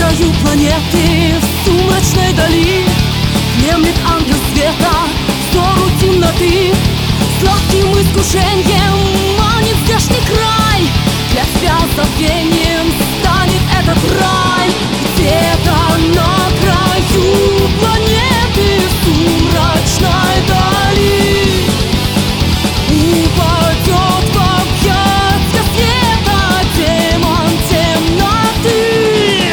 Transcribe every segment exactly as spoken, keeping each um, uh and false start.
краю планеты, в сумрачной дали внемлет ангел света взору темноты. Сладким искушением манит здешний край, для тебя забвением станет этот рай. Где-то на краю планеты, в сумрачной дали упадет в объятия света демон темноты.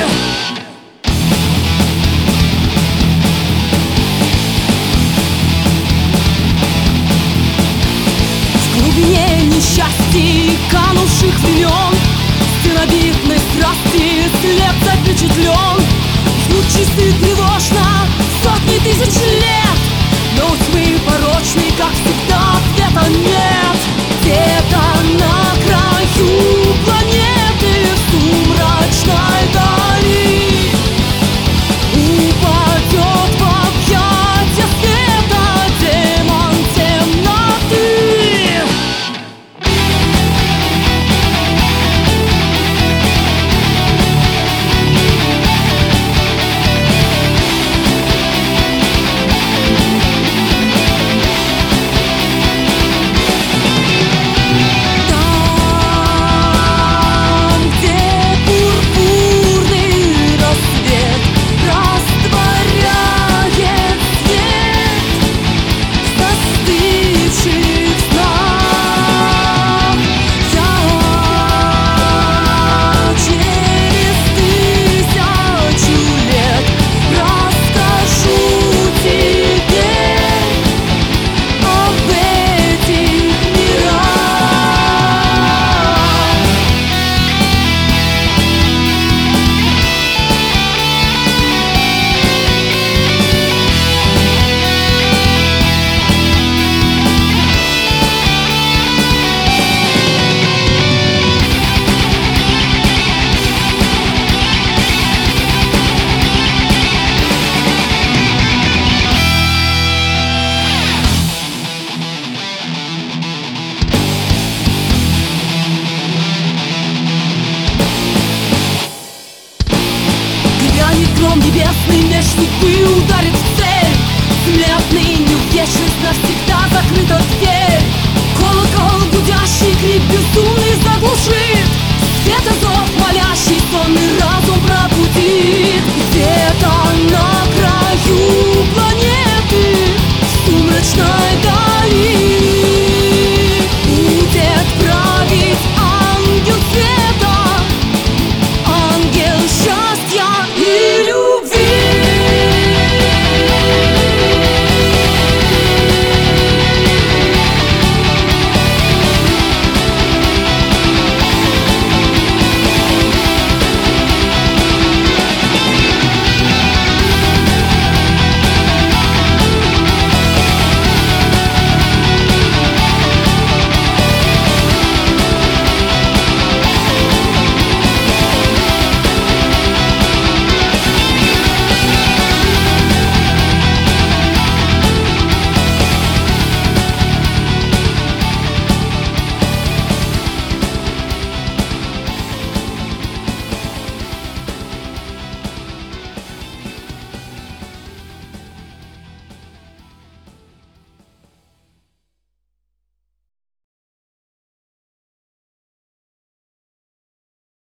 В глубине несчастий канувших времен, стенобитной страсти след запечатлен. Ждут часы тревожно сотни тысяч лет, но у тьмы порочной, как всегда, ответа нет. Где-то на краю планеты, в сумрачной дали упадет в объятия света демон темноты. Гром небесный меж судьбы ударит в цель. Земля отныне в вечность навсегда закрыта дверь.